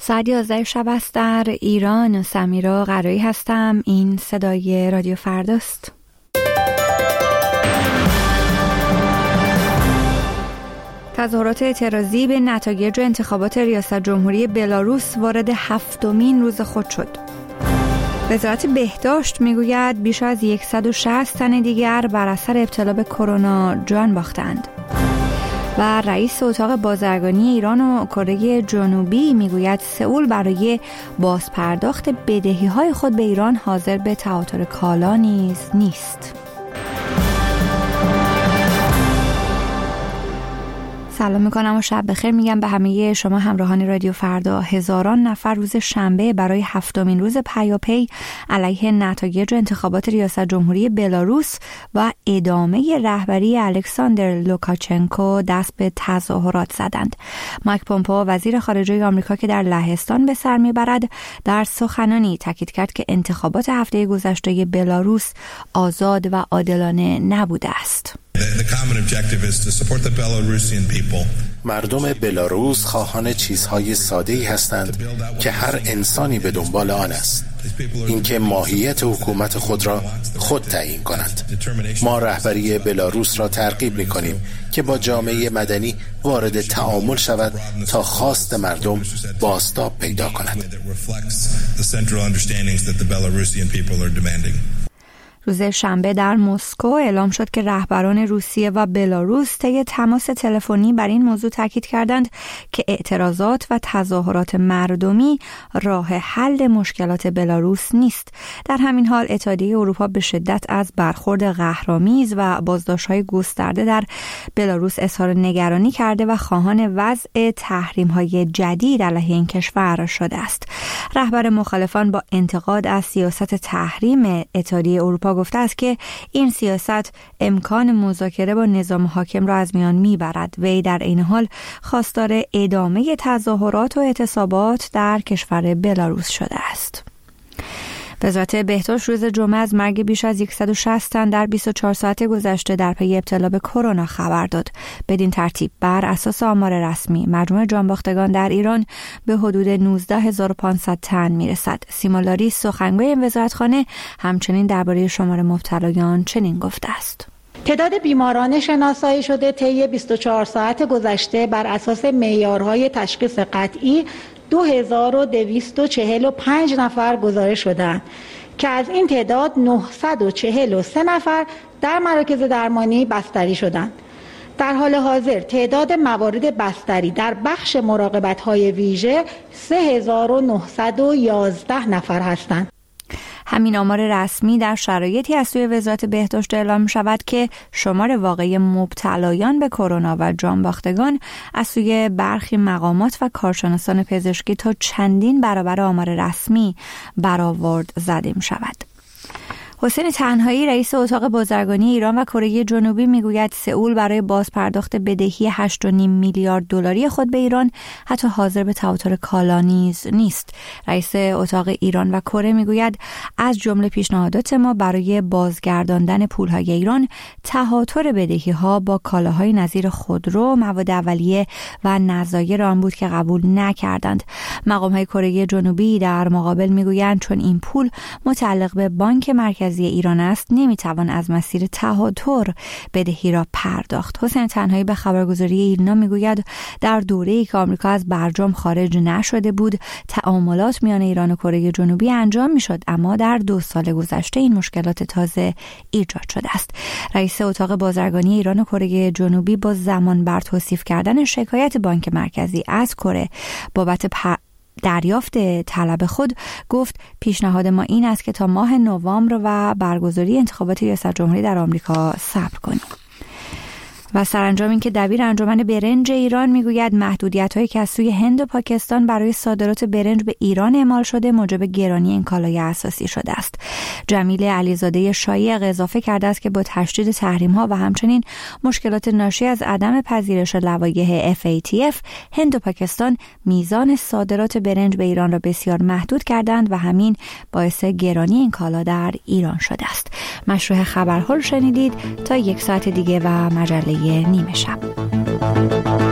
ساعت 11 شب است در ایران. سمیرا قرایی هستم. این صدای رادیو فرداست. تظاهرات اعتراضی به نتایج انتخابات ریاست جمهوری بلاروس وارد 7مین روز خود شد. وزارت بهداشت میگوید بیش از 160 تن دیگر بر اثر ابتلا به کرونا جان باختند. و رئیس اتاق بازرگانی ایران و کره جنوبی میگوید سئول برای بازپرداخت بدهی‌های خود به ایران حاضر به تعاطر کالا نیز نیست. سلام میکنم و شب بخیر میگم به همه شما همراهان رادیو فردا. هزاران نفر روز شنبه برای 7مین روز پیاپی علیه نتایج انتخابات ریاست جمهوری بلاروس و ادامه رهبری الکساندر لوکاشنکو دست به تظاهرات زدند. مایک پومپئو وزیر خارجه آمریکا که در لهستان به سر میبرد در سخنانی تاکید کرد که انتخابات هفته گذشته بلاروس آزاد و عادلانه نبوده است. مردم بلاروس خواهان چیزهای ساده‌ای هستند که هر انسانی به دنبال آن است، اینکه ماهیت حکومت خود را خود تعیین کنند. ما رهبری بلاروس را ترغیب می‌کنیم که با جامعه مدنی وارد تعامل شود تا خواست مردم بازتاب پیدا کند. روز شنبه در مسکو اعلام شد که رهبران روسیه و بلاروس طی تماس تلفنی بر این موضوع تاکید کردند که اعتراضات و تظاهرات مردمی راه حل مشکلات بلاروس نیست. در همین حال اتحادیه اروپا به شدت از برخورد قهرآمیز و بازداشت‌های گسترده در بلاروس اظهار نگرانی کرده و خواهان وضع تحریم‌های جدید علیه این کشور شده است. رهبر مخالفان با انتقاد از سیاست تحریم اتحادیه اروپا گفته است که این سیاست امکان مذاکره با نظام حاکم را از میان میبرد. وی در این حال خواستار ادامه تظاهرات و اعتصابات در کشور بلاروس شده است. وزارت بهداشت روز جمعه از مرگ بیش از 160 تن در 24 ساعت گذشته در پی ابتلا به کرونا خبر داد. بدین ترتیب بر اساس آمار رسمی مجموع جانباختگان در ایران به حدود 19500 تن میرسد. سیما لاریس سخنگوی این وزارتخانه همچنین درباره شمار مبتلایان چنین گفته است: تعداد بیماران شناسایی شده طی 24 ساعت گذشته بر اساس معیارهای تشخیص قطعی 2245 نفر گزارش شدند که از این تعداد 943 نفر در مراکز درمانی بستری شدند. در حال حاضر تعداد موارد بستری در بخش مراقبت‌های ویژه 3911 نفر هستند. همین آمار رسمی در شرایطی از سوی وزارت بهداشت اعلام شود که شمار واقعی مبتلایان به کرونا و جانباختگان از سوی برخی مقامات و کارشناسان پزشکی تا چندین برابر آمار رسمی برآورد زده می شود. حسین تنهایی رئیس اتاق بازرگانی ایران و کره جنوبی میگوید سئول برای بازپرداخت بدهی 8.5 میلیارد دلاری خود به ایران حتی حاضر به تعاطر کالا نیز نیست. رئیس اتاق ایران و کره میگوید از جمله پیشنهادات ما برای بازگرداندن پولهای ایران تعاطر بدهی‌ها با کالاهای نظیر خودرو، مواد اولیه و نظایر آن بود که قبول نکردند. مقام‌های کره جنوبی در مقابل میگویند چون این پول متعلق به بانک مرکزی ایران است نمیتوان از مسیر تعاطر بدهی را پرداخت. حسین تنهایی به خبرگزاری ایرنا میگوید در دوره‌ای که آمریکا از برجام خارج نشده بود تعاملات میان ایران و کره جنوبی انجام میشد، اما در 2 سال گذشته این مشکلات تازه ایجاد شده است. رئیس اتاق بازرگانی ایران و کره جنوبی با زمان بر توصیف کردن شکایت بانک مرکزی از کره بابت دریافت طلب خود گفت پیشنهاد ما این است که تا ماه نوامبر و برگزاری انتخابات ریاست جمهوری در آمریکا صبر کنیم. و سرانجام این که دبیر انجمن برنج ایران میگوید محدودیت‌هایی که از سوی هند و پاکستان برای صادرات برنج به ایران اعمال شده موجب گرانی این کالای اساسی شده است. جمیل علیزاده شایق اضافه کرده است که با تشدید تحریم‌ها و همچنین مشکلات ناشی از عدم پذیرش لوایح FATF هند و پاکستان میزان صادرات برنج به ایران را بسیار محدود کردند و همین باعث گرانی این کالا در ایران شده است. مشروع خبرها رو شنیدید. تا 1 ساعت دیگه و مجله نیمه شب.